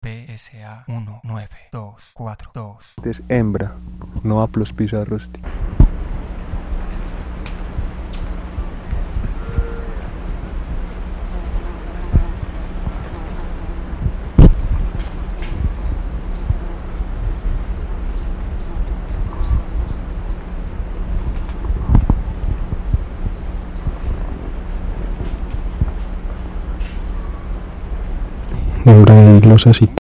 PSA 19242. Es hembra, no aplos pizarrosti. Hembra de los asitos.